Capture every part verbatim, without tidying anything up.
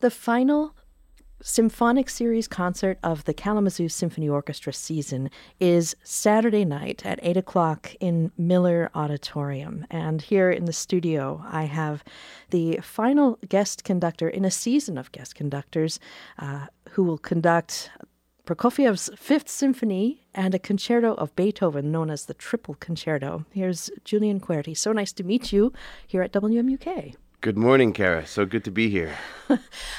The final symphonic series concert of the Kalamazoo Symphony Orchestra season is Saturday night at eight o'clock in Miller Auditorium. And here in the studio, I have the final guest conductor in a season of guest conductors uh, who will conduct Prokofiev's Fifth Symphony and a concerto of Beethoven known as the Triple Concerto. Here's Julian Querty. So nice to meet you here at W M U K. Good morning, Kara. So good to be here. uh,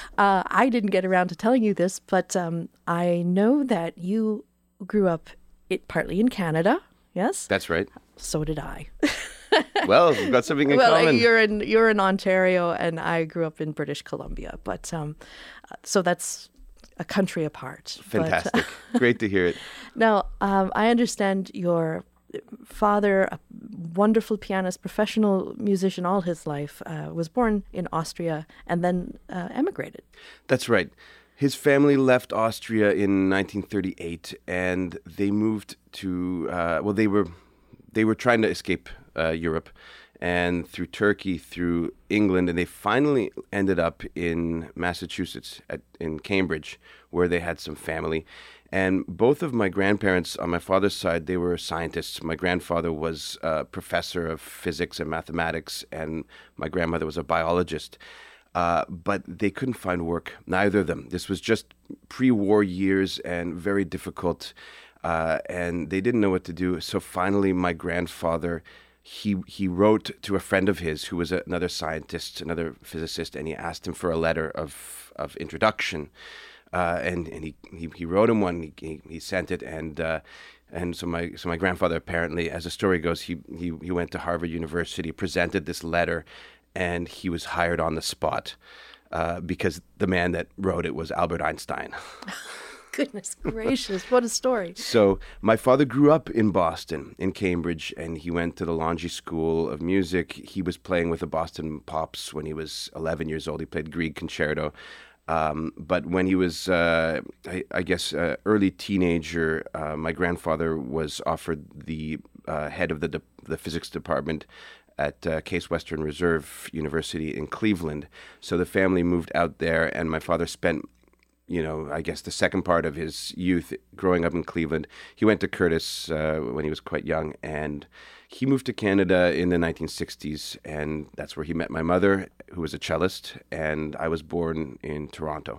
I didn't get around to telling you this, but um, I know that you grew up it, partly in Canada, yes? That's right. So did I. Well, we've got something in well, common. you're in you're in Ontario, and I grew up in British Columbia. But um, so that's a country apart. Fantastic. But, uh, Great to hear it. Now, um, I understand your father, a wonderful pianist, professional musician all his life, uh, was born in Austria and then uh, emigrated. That's right. His family left Austria in nineteen thirty-eight, and they moved to, uh, well, they were they were trying to escape uh, Europe, and through Turkey, through England, and they finally ended up in Massachusetts, at, in Cambridge, where they had some family. And both of my grandparents on my father's side, they were scientists. My grandfather was a professor of physics and mathematics, and my grandmother was a biologist. Uh, but they couldn't find work, neither of them. This was just pre-war years and very difficult, uh, and they didn't know what to do. So finally, my grandfather, he he wrote to a friend of his who was a, another scientist, another physicist, and he asked him for a letter of, of introduction. Uh, and and he, he he wrote him one. He he sent it, and uh, and so my so my grandfather apparently, as the story goes, he he he went to Harvard University, presented this letter, and he was hired on the spot uh, because the man that wrote it was Albert Einstein. Goodness gracious, what a story. So my father grew up in Boston, in Cambridge, and he went to the Longy School of Music. He was playing with the Boston Pops when he was eleven years old. He played Grieg Concerto. Um, but when he was, uh, I, I guess, uh, early teenager, uh, my grandfather was offered the uh, head of the de- the physics department at uh, Case Western Reserve University in Cleveland. So the family moved out there, and my father spent, you know, I guess the second part of his youth growing up in Cleveland. He went to Curtis uh, when he was quite young, and he moved to Canada in the nineteen sixties, and that's where he met my mother, who was a cellist, and I was born in Toronto.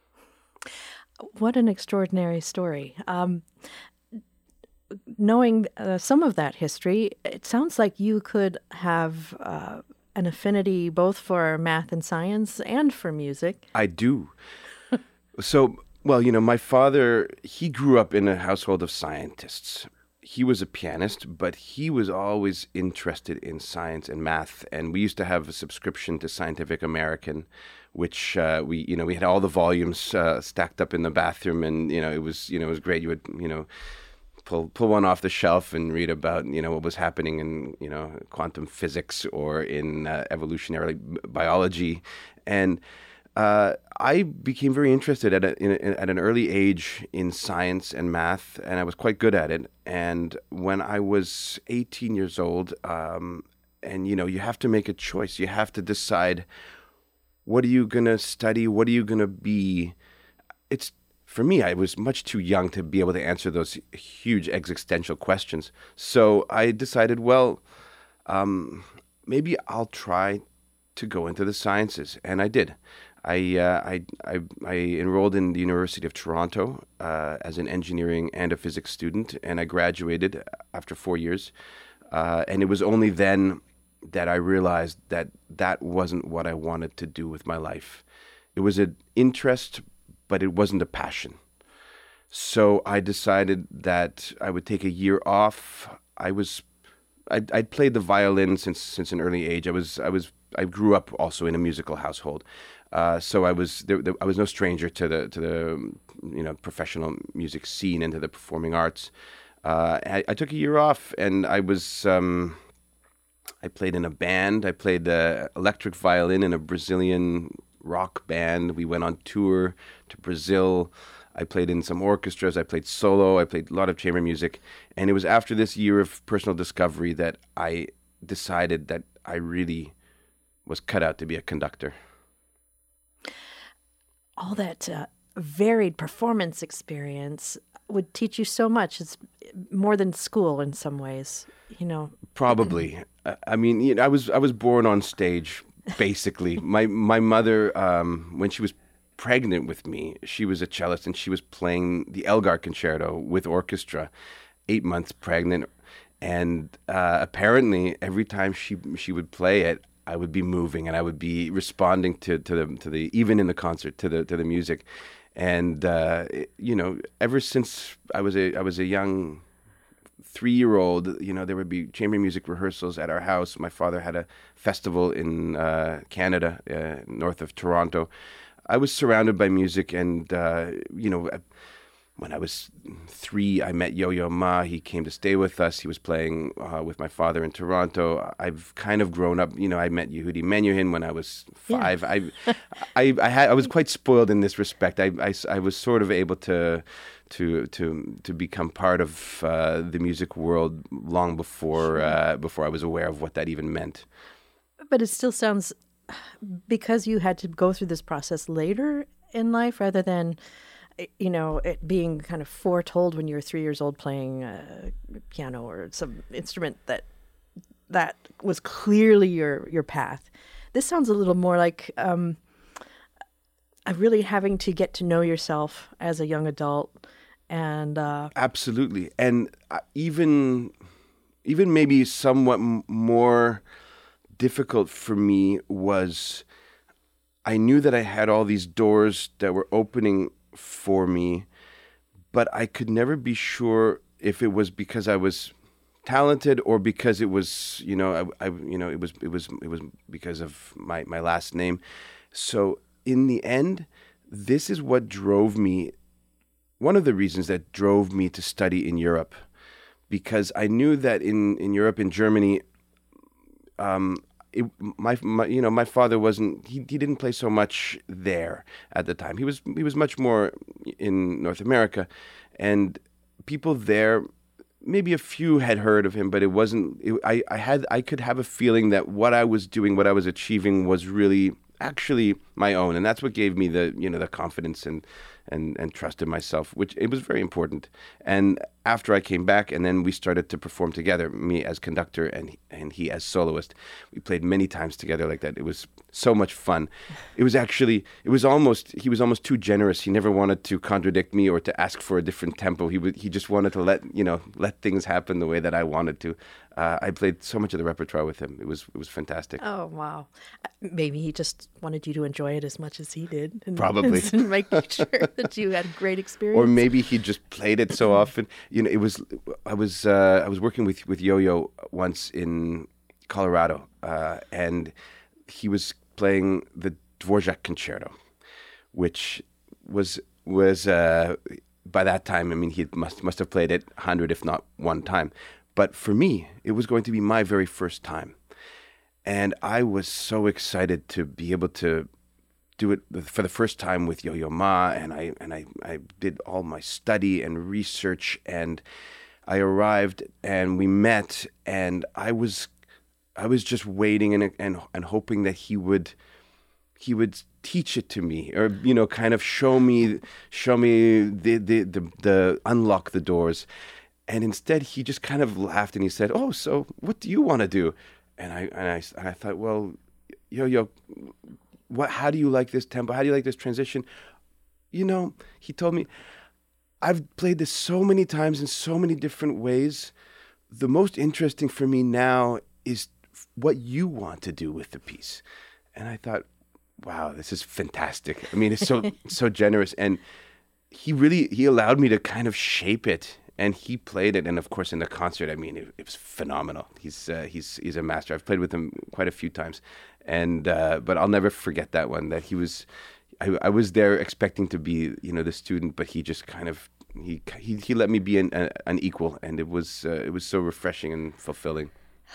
What an extraordinary story. Um, knowing uh, some of that history, it sounds like you could have uh, an affinity both for math and science and for music. I do. So, well, you know, my father, he grew up in a household of scientists. He was a pianist, but he was always interested in science and math. And we used to have a subscription to Scientific American, which uh, we, you know, we had all the volumes uh, stacked up in the bathroom, and you know, it was, you know, it was great. You would, you know, pull pull one off the shelf and read about, you know, what was happening in, you know, quantum physics or in uh, evolutionary biology, and Uh, I became very interested at a, in, in, at an early age in science and math, and I was quite good at it. And when I was eighteen years old, um, and you know, you have to make a choice. You have to decide, what are you going to study? What are you going to be? It's for me, I was much too young to be able to answer those huge existential questions. So I decided, well, um, maybe I'll try to go into the sciences, and I did. I, uh, I, I, I enrolled in the University of Toronto uh, as an engineering and a physics student, and I graduated after four years. Uh, and it was only then that I realized that that wasn't what I wanted to do with my life. It was an interest, but it wasn't a passion. So I decided that I would take a year off. I was, I'd, I'd played the violin since since an early age. I was, I was, I grew up also in a musical household. Uh, so I was there, there, I was no stranger to the to the you know professional music scene and to the performing arts. Uh, I, I took a year off, and I was um, I played in a band. I played the electric violin in a Brazilian rock band. We went on tour to Brazil. I played in some orchestras. I played solo. I played a lot of chamber music, and it was after this year of personal discovery that I decided that I really was cut out to be a conductor. all that uh, varied performance experience would teach you so much. It's more than school in some ways, you know. Probably. Uh, I mean, you know, I was I was born on stage, basically. my my mother, um, when she was pregnant with me, she was a cellist and she was playing the Elgar Concerto with orchestra, eight months pregnant. And uh, apparently, every time she she would play it, I would be moving and I would be responding to, to the to the even in the concert to the to the music. And uh, you know, ever since I was a I was a young three-year-old, you know, there would be chamber music rehearsals at our house. My father had a festival in uh, Canada, uh, north of Toronto. I was surrounded by music, and uh, you know, when I was three, I met Yo-Yo Ma. He came to stay with us. He was playing uh, with my father in Toronto. I've kind of grown up. You know, I met Yehudi Menuhin when I was five. Yeah. I, I, I had, I was quite spoiled in this respect. I, I, I was sort of able to, to, to, to become part of uh, the music world long before, sure. uh, before I was aware of what that even meant. But it still sounds, because you had to go through this process later in life, rather than, you know, it being kind of foretold when you were three years old playing uh, piano or some instrument that that was clearly your your path. This sounds a little more like um, really having to get to know yourself as a young adult. And uh, absolutely, and uh, even even maybe somewhat m- more difficult for me was I knew that I had all these doors that were opening for me, but I could never be sure if it was because I was talented or because it was, you know, I, I you know, it was, it was, it was because of my, my last name. So in the end, this is what drove me. One of the reasons that drove me to study in Europe, because I knew that in, in Europe, in Germany, um, It, my, my, you know, my father wasn't. He, he didn't play so much there at the time. He was he was much more in North America, and people there, maybe a few had heard of him, but it wasn't. It, I I had I could have a feeling that what I was doing, what I was achieving, was really actually my own, and that's what gave me the you know the confidence and and and trust in myself, which it was very important. And after I came back, and then we started to perform together, me as conductor and and he as soloist. We played many times together like that. It was so much fun. It was actually, it was almost, he was almost too generous. He never wanted to contradict me or to ask for a different tempo. He would, he just wanted to let, you know, let things happen the way that I wanted to. Uh, I played so much of the repertoire with him. It was, it was fantastic. Oh, wow. Maybe he just wanted you to enjoy it as much as he did. And, Probably. And make sure that you had a great experience. Or maybe he just played it so often. You know, it was, I was, uh, I was working with, with Yo-Yo once in Colorado, uh, and he was playing the Dvorak Concerto, which was, was, uh, by that time, I mean, he must, must have played it a hundred, if not one time. But for me, it was going to be my very first time. And I was so excited to be able to do it for the first time with Yo-Yo Ma. And I and I, I did all my study and research. And I arrived and we met. And I was I was just waiting and and, and hoping that he would he would teach it to me, or you know, kind of show me show me the the the, the unlock the doors. And instead, he just kind of laughed and he said, "Oh, so what do you want to do?" And I and I, and I thought, well, Yo-Yo, what? How do you like this tempo? How do you like this transition? You know, he told me, I've played this so many times in so many different ways. The most interesting for me now is what you want to do with the piece. And I thought, wow, this is fantastic. I mean, it's so so generous, and he really he allowed me to kind of shape it. And he played it, and of course, in the concert, I mean, it, it was phenomenal. He's uh, he's he's a master. I've played with him quite a few times, and uh, but I'll never forget that one. That he was, I, I was there expecting to be, you know, the student, but he just kind of he he, he let me be an, a, an equal, and it was uh, it was so refreshing and fulfilling.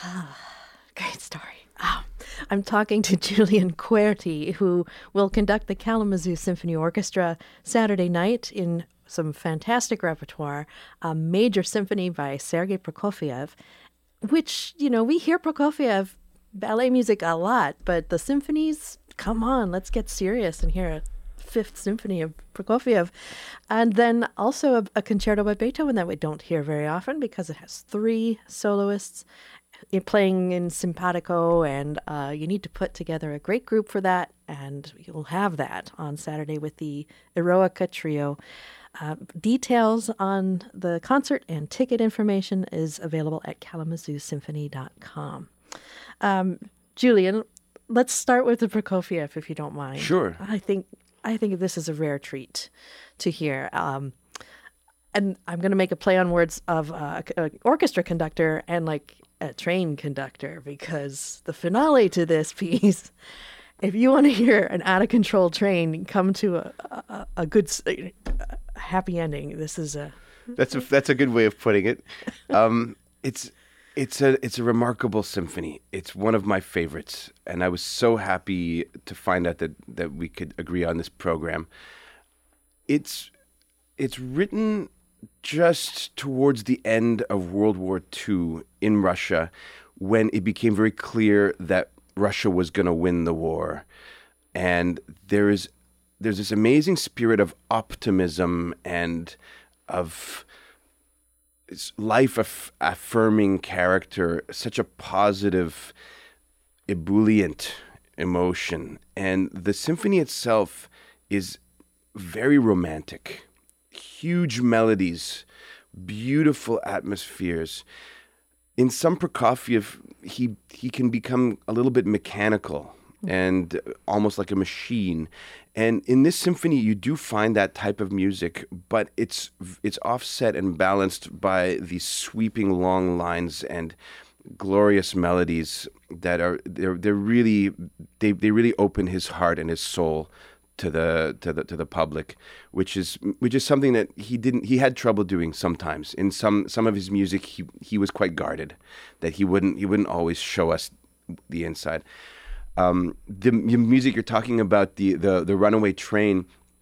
Great story. Oh, I'm talking to Julian Querti, who will conduct the Kalamazoo Symphony Orchestra Saturday night in some fantastic repertoire, a major symphony by Sergei Prokofiev, which, you know, we hear Prokofiev ballet music a lot, but the symphonies, come on, let's get serious and hear it. Fifth Symphony of Prokofiev. And then also a, a concerto by Beethoven that we don't hear very often because it has three soloists i- playing in simpatico, and uh, you need to put together a great group for that, and you'll have that on Saturday with the Eroica Trio. Uh, details on the concert and ticket information is available at kalamazoo symphony dot com. Um, Julian, let's start with the Prokofiev, if you don't mind. Sure. I think I think this is a rare treat to hear. Um, and I'm going to make a play on words of uh, an orchestra conductor and like a train conductor, because the finale to this piece, if you want to hear an out of control train come to a, a, a good, s- a happy ending, this is a. That's a that's a good way of putting it. Um, it's it's a it's a remarkable symphony. It's one of my favorites, and I was so happy to find out that that we could agree on this program. It's it's written just towards the end of World War Two in Russia, when it became very clear that Russia was going to win the war, and there is there's this amazing spirit of optimism and of it's life aff- affirming character, such a positive, ebullient emotion. And the symphony itself is very romantic, huge melodies, beautiful atmospheres. In some Prokofiev, he he can become a little bit mechanical and almost like a machine. And in this symphony, you do find that type of music, but it's it's offset and balanced by these sweeping long lines and glorious melodies that are they're they're really they they really open his heart and his soul to the to the to the public, which is which is something that he didn't he had trouble doing sometimes. In some some of his music, he he was quite guarded, that he wouldn't he wouldn't always show us the inside. Um, the m- music you're talking about, the, the the Runaway Train,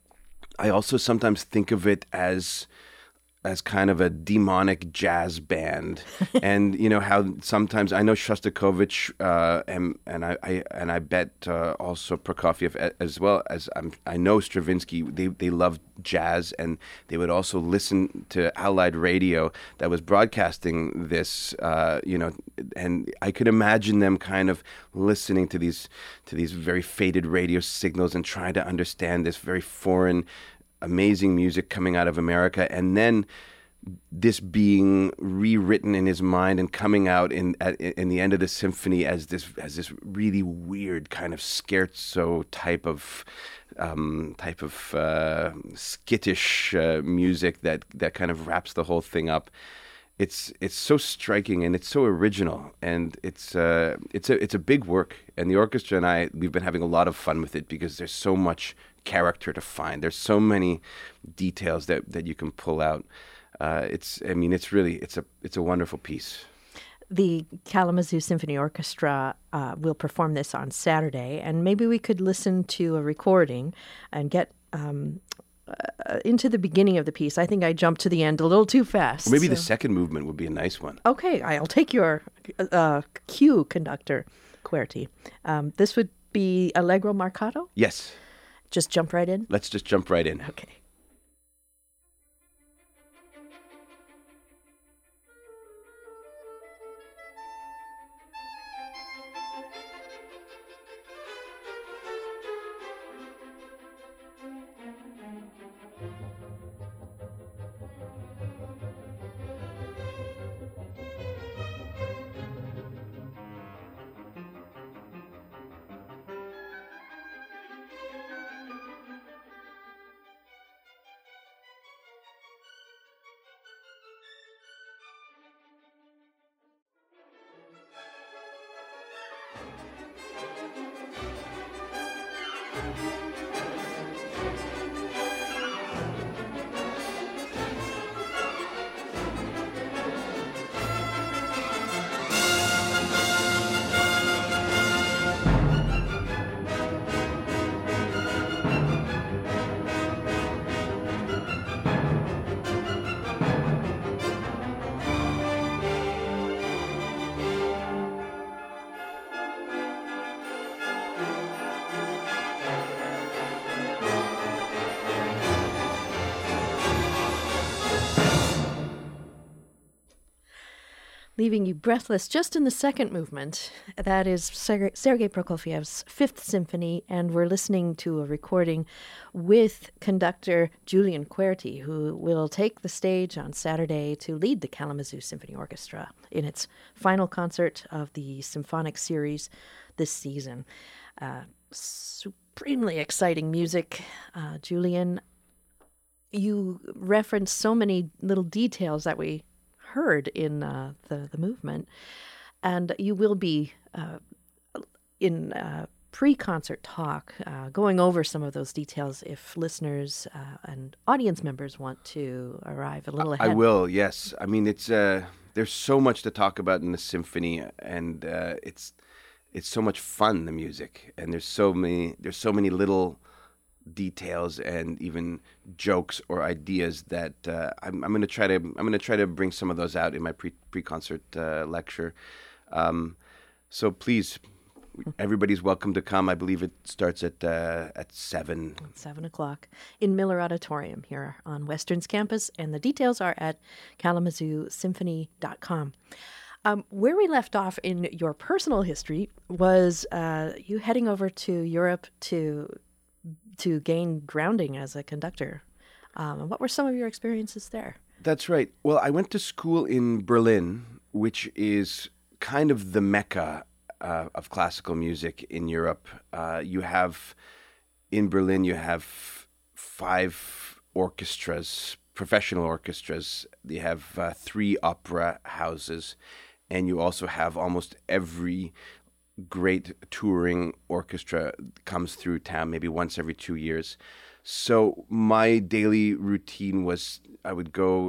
I also sometimes think of it as as kind of a demonic jazz band. And you know how sometimes I know Shostakovich uh, and and I, I and I bet uh, also Prokofiev a- as well as I'm, I know Stravinsky. They they loved jazz, and they would also listen to Allied radio that was broadcasting this. Uh, you know, and I could imagine them kind of listening to these to these very faded radio signals and trying to understand this very foreign, amazing music coming out of America, and then this being rewritten in his mind and coming out in at, in the end of the symphony as this as this really weird kind of scherzo type of um, type of uh, skittish uh, music that that kind of wraps the whole thing up. It's it's so striking and it's so original, and it's uh, it's a it's a big work. And the orchestra and I, we've been having a lot of fun with it because there's so much character to find. There's so many details that, that you can pull out. Uh, it's I mean it's really it's a it's a wonderful piece. The Kalamazoo Symphony Orchestra uh, will perform this on Saturday, and maybe we could listen to a recording and get um, uh, into the beginning of the piece. I think I jumped to the end a little too fast. Or maybe so- the second movement would be a nice one. Okay, I'll take your uh, cue, conductor QWERTY. Um, this would be Allegro Marcato. Yes, Just jump right in. let's just jump right in. Okay. leaving you breathless just in the second movement. That is Ser- Sergei Prokofiev's Fifth Symphony, and we're listening to a recording with conductor Julian Querty, who will take the stage on Saturday to lead the Kalamazoo Symphony Orchestra in its final concert of the symphonic series this season. Uh, supremely exciting music. Uh, Julian, you referenced so many little details that we heard in uh, the, the movement, and you will be uh, in uh, pre-concert talk uh, going over some of those details if listeners uh, and audience members want to arrive a little ahead. I will, yes. I mean, it's uh, there's so much to talk about in the symphony, and uh, it's it's so much fun, the music, and there's so many there's so many little details and even jokes or ideas that uh, I'm, I'm going to try to I'm going to try to bring some of those out in my pre pre concert uh, lecture. Um, so please, everybody's welcome to come. I believe it starts at uh, at seven. Seven o'clock in Miller Auditorium here on Western's campus, and the details are at kalamazoo symphony dot com. Um, where we left off in your personal history was uh, you heading over to Europe to to gain grounding as a conductor. Um, what were some of your experiences there? That's right. Well, I went to school in Berlin, which is kind of the mecca uh, of classical music in Europe. Uh, you have, in Berlin, you have five orchestras, professional orchestras. You have uh, three opera houses, and you also have almost every great touring orchestra comes through town maybe once every two years. So my daily routine was I would go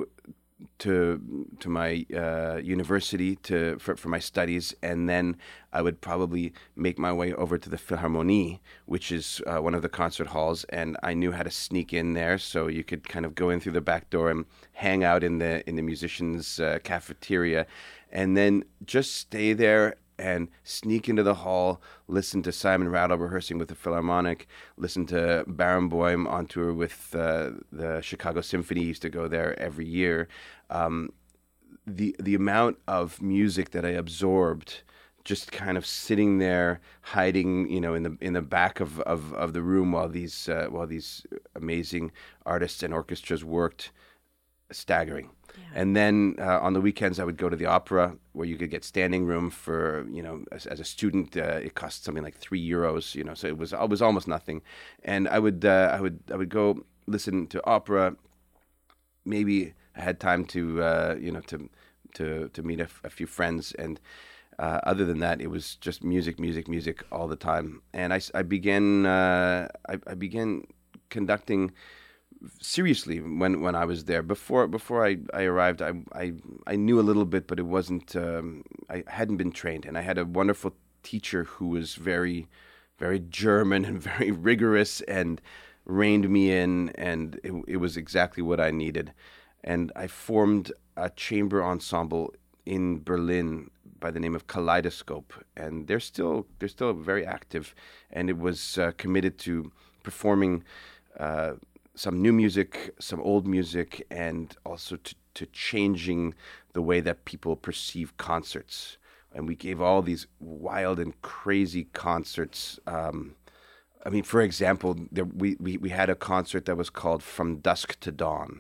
to to my uh, university to for, for my studies, and then I would probably make my way over to the Philharmonie, which is uh, one of the concert halls, and I knew how to sneak in there, so you could kind of go in through the back door and hang out in the in the musicians' uh, cafeteria, and then just stay there and sneak into the hall, listen to Simon Rattle rehearsing with the Philharmonic, listen to Barenboim on tour with uh, the Chicago Symphony. He used to go there every year. Um, the the amount of music that I absorbed, just kind of sitting there, hiding, you know, in the in the back of, of, of the room while these uh, while these amazing artists and orchestras worked, staggering. Yeah. And then uh, on the weekends, I would go to the opera, where you could get standing room for, you know, as, as a student, uh, it cost something like three euros, you know, so it was it was almost nothing. And I would uh, I would I would go listen to opera. Maybe I had time to uh, you know to to to meet a, a few friends, and uh, other than that, it was just music, music, music all the time. And I, I began uh, I, I began conducting seriously when, when I was there. Before before I, I arrived, I, I I knew a little bit, but it wasn't. Um, I hadn't been trained, and I had a wonderful teacher who was very, very German and very rigorous, and reined me in, and it, it was exactly what I needed. And I formed a chamber ensemble in Berlin by the name of Kaleidoscope, and they're still they're still very active, and it was uh, committed to performing Uh, some new music, some old music, and also to, to changing the way that people perceive concerts. And we gave all these wild and crazy concerts. Um, I mean, for example, there, we, we, we had a concert that was called From Dusk to Dawn.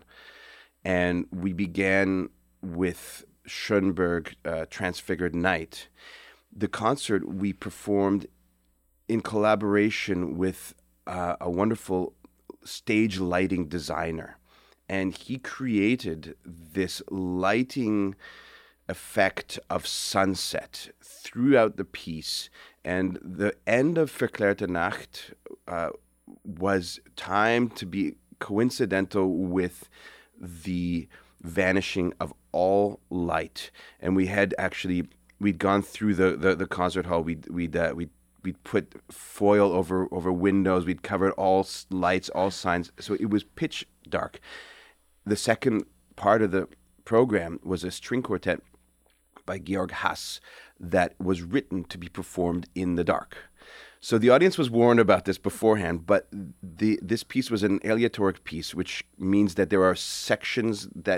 And we began with Schoenberg, uh, Transfigured Night. The concert we performed in collaboration with uh, a wonderful stage lighting designer, and he created this lighting effect of sunset throughout the piece. And the end of Verklärte Nacht uh, was timed to be coincidental with the vanishing of all light. And we had actually we'd gone through the the, the concert hall. We'd we'd uh, we'd We'd put foil over, over windows. We'd covered all lights, all signs. So it was pitch dark. The second part of the program was a string quartet by Georg Haas that was written to be performed in the dark. So the audience was warned about this beforehand, but the this piece was an aleatoric piece, which means that there are sections that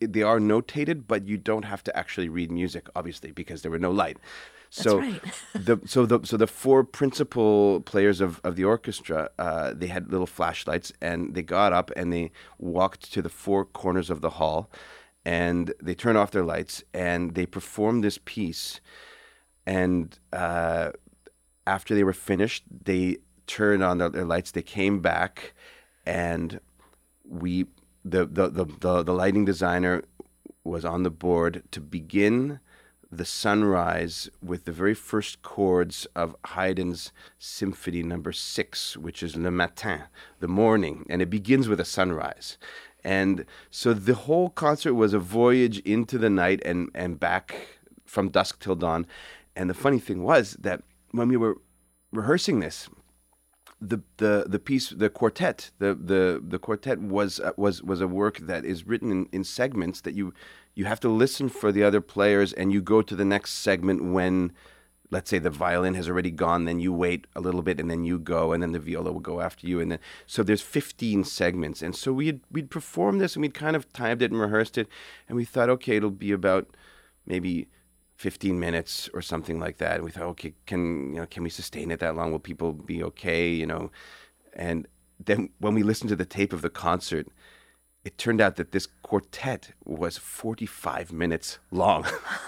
they are notated, but you don't have to actually read music, obviously, because there were no light. So That's right. the so the so the four principal players of, of the orchestra, uh, they had little flashlights, and they got up and they walked to the four corners of the hall, and they turned off their lights and they performed this piece. And uh, after they were finished, they turned on their, their lights. They came back, and we the the, the the the lighting designer was on the board to begin the sunrise with the very first chords of Haydn's Symphony Number Six, which is Le Matin, the morning, and it begins with a sunrise. And so the whole concert was a voyage into the night and, and back from dusk till dawn. And the funny thing was that when we were rehearsing this, the the the piece, the quartet, the the the quartet was uh, was was a work that is written in, in segments that you you have to listen for the other players, and you go to the next segment when, let's say, the violin has already gone. Then you wait a little bit, and then you go, and then the viola will go after you, and then so there's fifteen segments, and so we'd we'd perform this, and we'd kind of timed it and rehearsed it, and we thought, okay, it'll be about maybe fifteen minutes or something like that. And we thought, okay, can you know can we sustain it that long? Will people be okay? You know, and then when we listened to the tape of the concert, it turned out that this quartet was forty-five minutes long.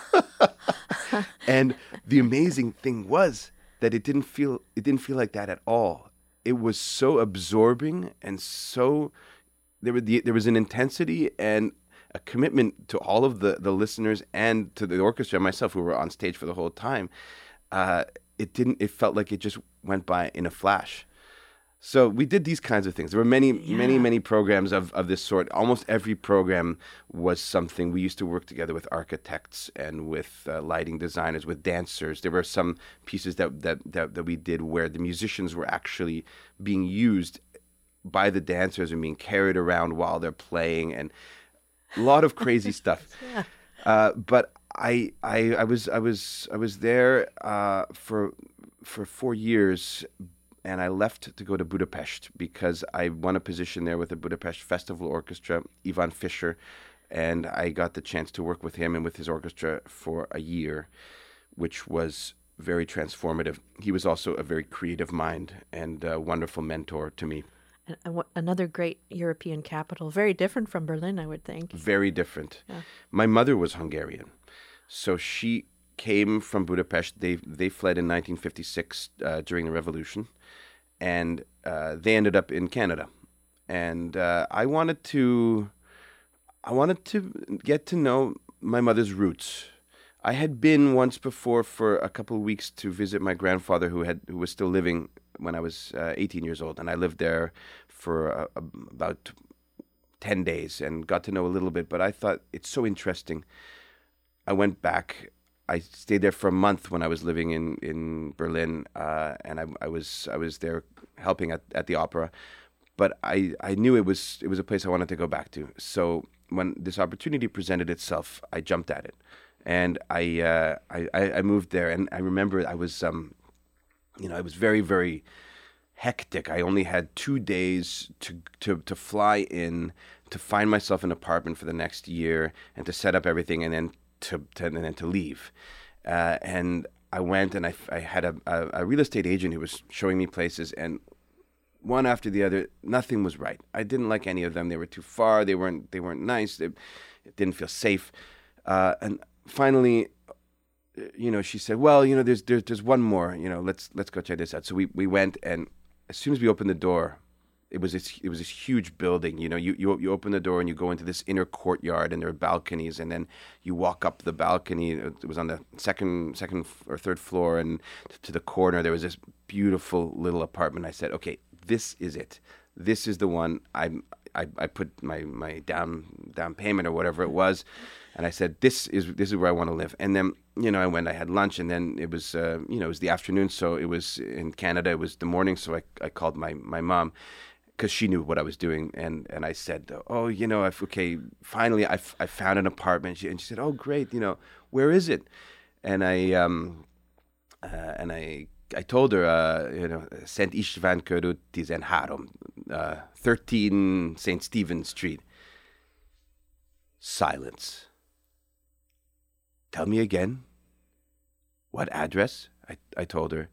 And the amazing thing was that it didn't feel it didn't feel like that at all. It was so absorbing, and so there was the, there was an intensity and a commitment to all of the, the listeners and to the orchestra and myself, who were on stage for the whole time. Uh, it didn't. It felt like it just went by in a flash. So we did these kinds of things. There were many, yeah. many, many programs of, of this sort. Almost every program was something. We used to work together with architects and with uh, lighting designers, with dancers. There were some pieces that, that, that, that we did where the musicians were actually being used by the dancers and being carried around while they're playing, and a lot of crazy stuff. Yeah. Uh, but I, I, I was, I was, I was there uh, for for four years. And I left to go to Budapest because I won a position there with the Budapest Festival Orchestra, Ivan Fischer, and I got the chance to work with him and with his orchestra for a year, which was very transformative. He was also a very creative mind and a wonderful mentor to me. And another great European capital, very different from Berlin, I would think. Very different. Yeah. My mother was Hungarian, so she came from Budapest. They they fled in nineteen fifty-six uh, during the revolution. And uh, they ended up in Canada, and uh, I wanted to, I wanted to get to know my mother's roots. I had been once before for a couple of weeks to visit my grandfather, who had who was still living when I was uh, eighteen years old, and I lived there for uh, about ten days and got to know a little bit. But I thought it's so interesting. I went back. I stayed there for a month when I was living in in Berlin, uh, and I, I was I was there helping at, at the opera. But I, I knew it was it was a place I wanted to go back to. So when this opportunity presented itself, I jumped at it, and I uh, I, I moved there. And I remember I was um, you know, it was very very hectic. I only had two days to to to fly in, to find myself an apartment for the next year, and to set up everything, and then. To, to and then to leave, uh, and I went and I, I had a, a, a real estate agent who was showing me places, and one after the other, nothing was right. I didn't like any of them. They were too far. They weren't they weren't nice. They, it didn't feel safe. Uh, and finally, you know, she said, "Well, you know, there's there's there's one more. You know, let's let's go check this out." So we, we went, and as soon as we opened the door, It was this, it was this huge building. You know, you, you you open the door and you go into this inner courtyard, and there are balconies, and then you walk up the balcony. It was on the second second or third floor, and to the corner there was this beautiful little apartment. I said, okay, this is it. This is the one. I I, I put my, my down down payment or whatever it was, and I said, this is this is where I want to live. And then, you know, I went. I had lunch, and then it was uh, you know it was the afternoon. So it was in Canada. It was the morning. So I I called my my mom, because she knew what I was doing, and, and I said, oh, you know, I've, okay, finally I, I found an apartment. She, and she said, oh, great, you know, where is it? And I um, uh, and I I told her, uh, you know, Saint István körút tizenhárom, uh, thirteen Saint Stephen Street. Silence. Tell me again. What address? I, I told her.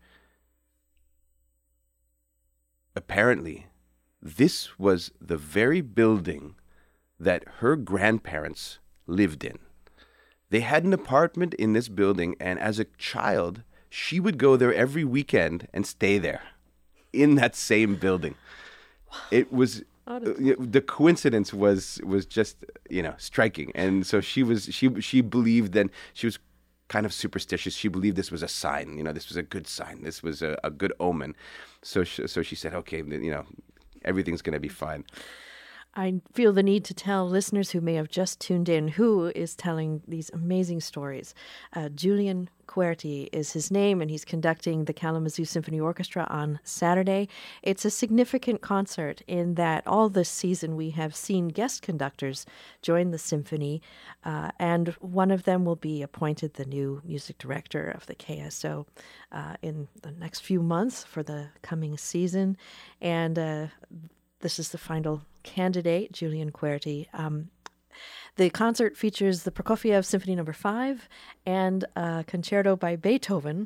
Apparently, this was the very building that her grandparents lived in. They had an apartment in this building, and as a child, she would go there every weekend and stay there in that same building. It was the coincidence was was just, you know, striking. And so she was she she believed then she was kind of superstitious. She believed this was a sign, you know, this was a good sign. This was a, a good omen. So she, so she said, okay, you know, everything's going to be fine. I feel the need to tell listeners who may have just tuned in who is telling these amazing stories. Uh, Julian Querty is his name, and he's conducting the Kalamazoo Symphony Orchestra on Saturday. It's a significant concert in that all this season we have seen guest conductors join the symphony, uh, and one of them will be appointed the new music director of the K S O uh, in the next few months for the coming season. And uh, this is the final candidate, Julian Querty. Um, the concert features the Prokofiev Symphony Number Five and a concerto by Beethoven.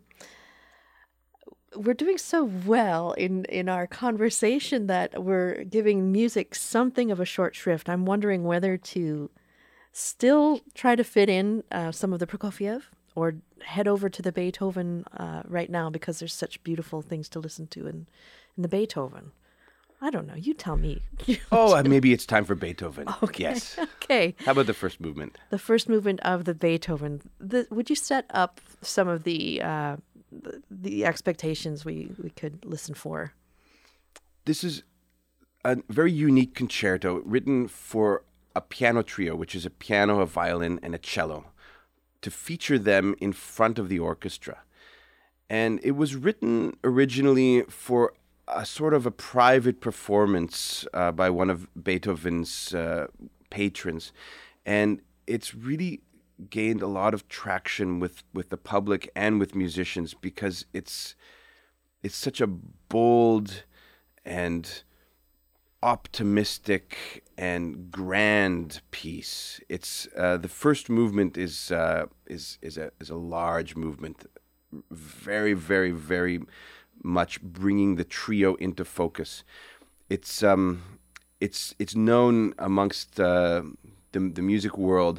We're doing so well in, in our conversation that we're giving music something of a short shrift. I'm wondering whether to still try to fit in uh, some of the Prokofiev or head over to the Beethoven uh, right now, because there's such beautiful things to listen to in, in the Beethoven. I don't know. You tell me. Oh, maybe it's time for Beethoven. Okay. Yes. Okay. How about the first movement? The first movement of the Beethoven. The, would you set up some of the, uh, the the expectations we, we could listen for? This is a very unique concerto written for a piano trio, which is a piano, a violin, and a cello, to feature them in front of the orchestra. And it was written originally for a sort of a private performance uh, by one of Beethoven's uh, patrons. And it's really gained a lot of traction with, with the public and with musicians, because it's it's such a bold and optimistic and grand piece. It's uh, the first movement is uh, is is a is a large movement, very very very much bringing the trio into focus. It's um, it's it's known amongst uh, the the music world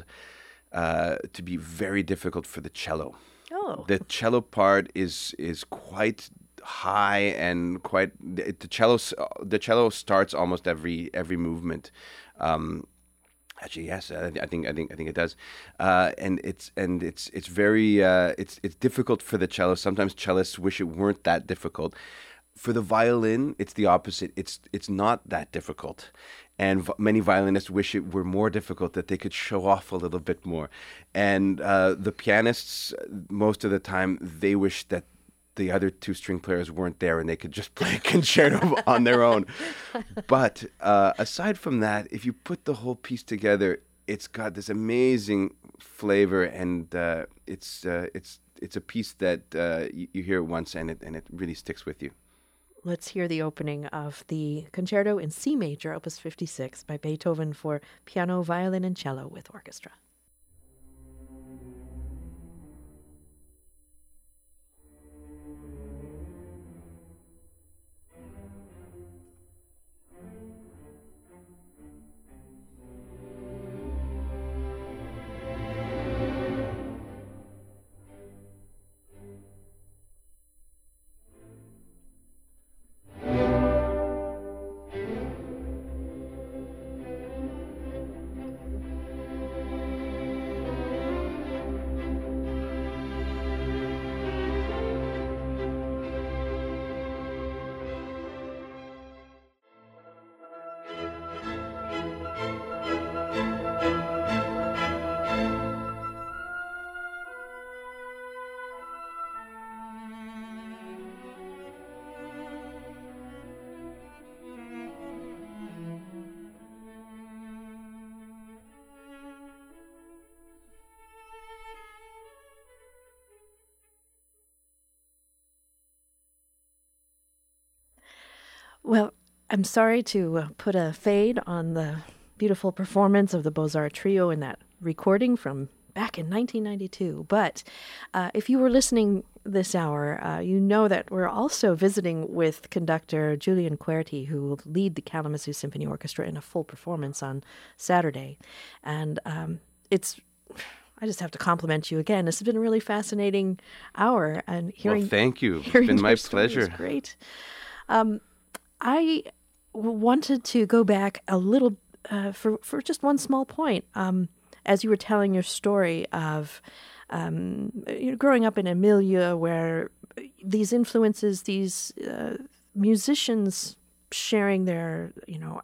uh, to be very difficult for the cello. Oh, the cello part is is quite high and quite the cello. The cello starts almost every every movement. Um, Actually, yes, I, I think I think I think it does, uh, and it's and it's it's very uh, it's it's difficult for the cello. Sometimes cellists wish it weren't that difficult. For the violin, it's the opposite. It's it's not that difficult, and v- many violinists wish it were more difficult, that they could show off a little bit more. And uh, the pianists, most of the time, they wish that the other two string players weren't there and they could just play a concerto on their own. But uh, aside from that, if you put the whole piece together, it's got this amazing flavor, and uh, it's uh, it's it's a piece that uh, you, you hear it once and it and it really sticks with you. Let's hear the opening of the concerto in C major, Opus fifty-six, by Beethoven for piano, violin, and cello with orchestra. Well, I'm sorry to uh, put a fade on the beautiful performance of the Beaux-Arts Trio in that recording from back in nineteen ninety-two. But uh, if you were listening this hour, uh, you know that we're also visiting with conductor Julian Querty, who will lead the Kalamazoo Symphony Orchestra in a full performance on Saturday. And um, it's... I just have to compliment you again. This has been a really fascinating hour, and hearing. Well, thank you. It's been my pleasure. Is great. Um, I w- wanted to go back a little uh, for for just one small point. Um, as you were telling your story of um, you know, growing up in a milieu where these influences, these uh, musicians sharing their, you know,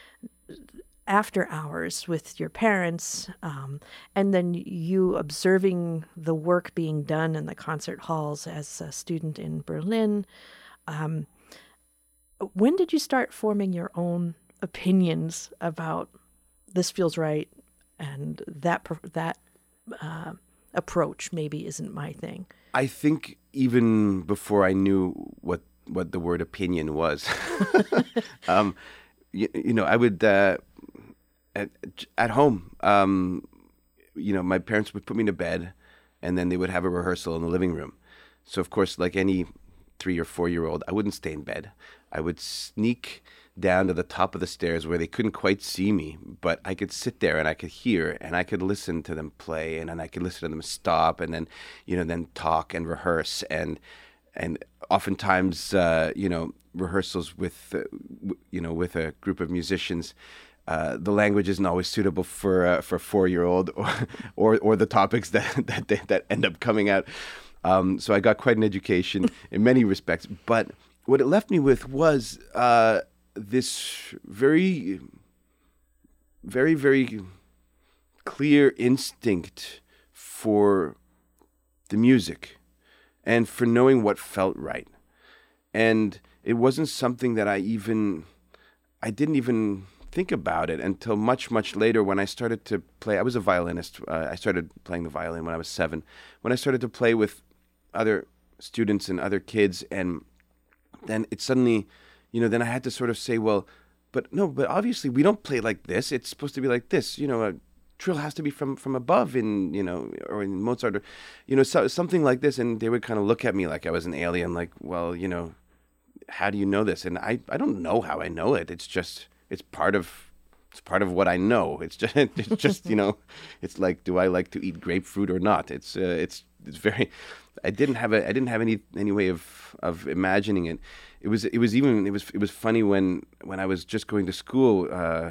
after hours with your parents, um, and then you observing the work being done in the concert halls as a student in Berlin. Um, when did you start forming your own opinions about this feels right and that that uh, approach maybe isn't my thing? I think even before I knew what what the word opinion was, um, you, you know, I would. Uh, At, at home, um, you know, my parents would put me to bed, and then they would have a rehearsal in the living room. So, of course, like any three or four-year-old, I wouldn't stay in bed. I would sneak down to the top of the stairs where they couldn't quite see me, but I could sit there and I could hear and I could listen to them play, and then I could listen to them stop, and then, you know, then talk and rehearse, and and oftentimes, uh, you know, rehearsals with, uh, w- you know, with a group of musicians. Uh, the language isn't always suitable for uh, for a four-year-old, or, or or the topics that that that end up coming out. Um, so I got quite an education in many respects. But what it left me with was uh, this very, very, very clear instinct for the music and for knowing what felt right. And it wasn't something that I even, I didn't even think about it until much, much later when I started to play. I was a violinist. Uh, I started playing the violin when I was seven. When I started to play with other students and other kids, and then it suddenly, you know, then I had to sort of say, well, but no, but obviously we don't play like this. It's supposed to be like this. You know, a trill has to be from, from above in, you know, or in Mozart, or, you know, so, something like this. And they would kind of look at me like I was an alien, like, well, you know, how do you know this? And I, I don't know how I know it. It's just, it's part of, it's part of what I know. It's just, it's just, you know, it's like, do I like to eat grapefruit or not? It's, uh, it's, it's very, I didn't have a, I didn't have any, any way of, of imagining it. It was, it was even, it was, it was funny when, when I was just going to school, uh,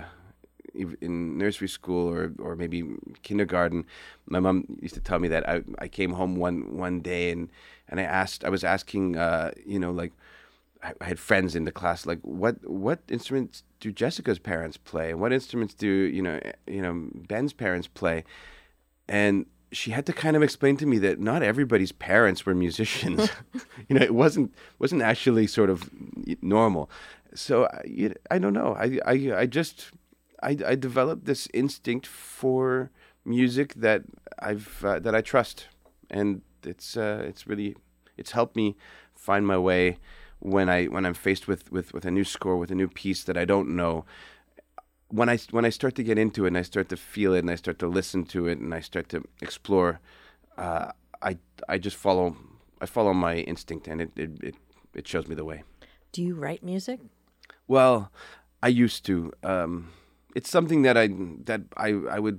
in nursery school or, or maybe kindergarten. My mom used to tell me that I, I came home one, one day and, and I asked, I was asking, uh, you know, like, I had friends in the class, like, what what instruments do Jessica's parents play? What instruments do, you know, you know, Ben's parents play? And she had to kind of explain to me that not everybody's parents were musicians. You know, it wasn't wasn't actually sort of normal. So I, I don't know. I, I, I just, I, I developed this instinct for music that I've, uh, that I trust. And it's, uh, it's really, it's helped me find my way when I when I'm faced with, with, with a new score, with a new piece that I don't know. When I when I start to get into it and I start to feel it and I start to listen to it and I start to explore, uh, I I just follow I follow my instinct, and it, it, it, it shows me the way. Do you write music? Well, I used to. Um, it's something that I that I, I would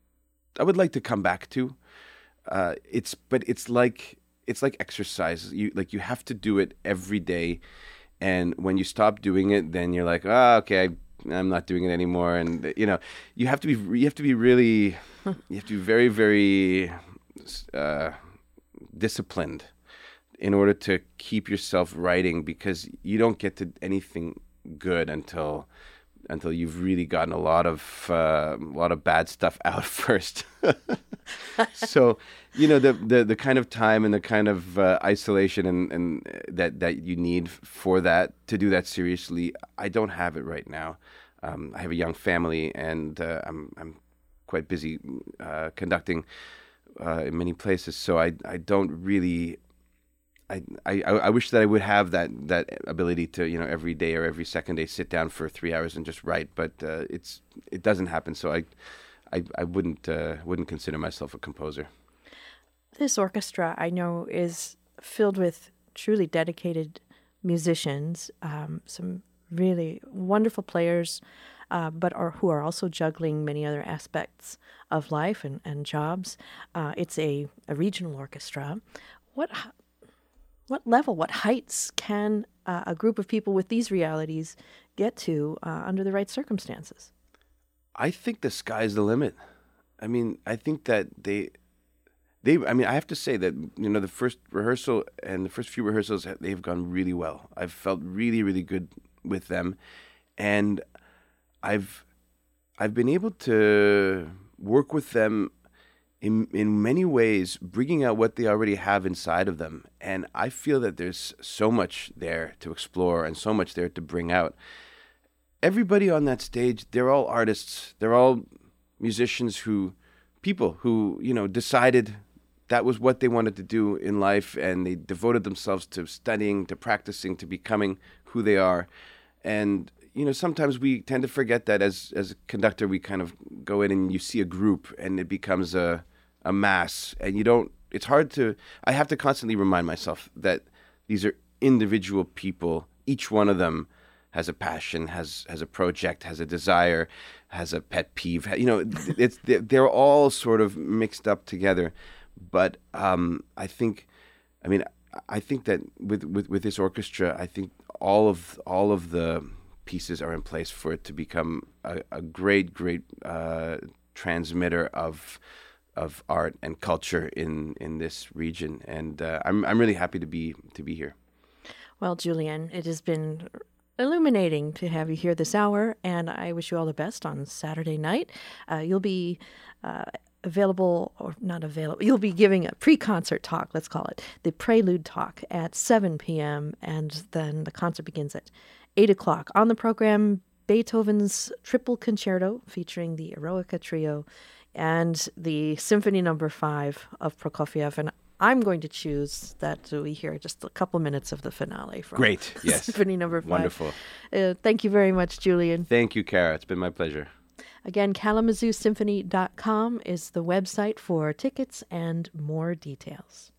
I would like to come back to. Uh, it's but it's like. It's like exercise. You like you have to do it every day, and when you stop doing it, then you're like, oh, okay, I, I'm not doing it anymore. And you know, you have to be you have to be really, you have to be very very uh, disciplined in order to keep yourself writing, because you don't get to anything good until until you've really gotten a lot of uh, a lot of bad stuff out first. So, you know, the, the the kind of time and the kind of uh, isolation and, and that, that you need for that, to do that seriously, I don't have it right now. Um, I have a young family, and uh, I'm I'm quite busy uh, conducting uh, in many places, so I I don't really I, I, I wish that I would have that, that ability to, you know, every day or every second day sit down for three hours and just write, but uh, it's it doesn't happen. So I I, I wouldn't uh, wouldn't consider myself a composer. This orchestra, I know, is filled with truly dedicated musicians, um, some really wonderful players, uh, but are, who are also juggling many other aspects of life and, and jobs. Uh, it's a, a regional orchestra. What what level, what heights can uh, a group of people with these realities get to uh, under the right circumstances? I think the sky's the limit. I mean, I think that they, they. I mean, I have to say that, you know, the first rehearsal and the first few rehearsals, they've gone really well. I've felt really, really good with them, and I've, I've been able to work with them in in many ways, bringing out what they already have inside of them. And I feel that there's so much there to explore and so much there to bring out. Everybody on that stage, they're all artists. They're all musicians who, people who, you know, decided that was what they wanted to do in life, and they devoted themselves to studying, to practicing, to becoming who they are. And, you know, sometimes we tend to forget that as as a conductor, we kind of go in and you see a group and it becomes a a mass, and you don't, it's hard to, I have to constantly remind myself that these are individual people. Each one of them has a passion, has has a project, has a desire, has a pet peeve. You know, it's they're all sort of mixed up together. But um, I think, I mean, I think that with, with, with this orchestra, I think all of all of the pieces are in place for it to become a, a great, great uh, transmitter of of art and culture in, in this region. And uh, I'm I'm really happy to be to be here. Well, Julien, it has been illuminating to have you here this hour, and I wish you all the best on Saturday night. Uh, you'll be uh, available, or not available, you'll be giving a pre-concert talk, let's call it, the Prelude Talk at seven p.m., and then the concert begins at eight o'clock. On the program, Beethoven's Triple Concerto, featuring the Eroica Trio, and the Symphony Number Five of Prokofiev. And I'm going to choose that we hear just a couple minutes of the finale from Great, yes. Symphony Number Five. Wonderful. Uh, thank you very much, Julien. Thank you, Kara. It's been my pleasure. Again, kalamazoo symphony dot com is the website for tickets and more details.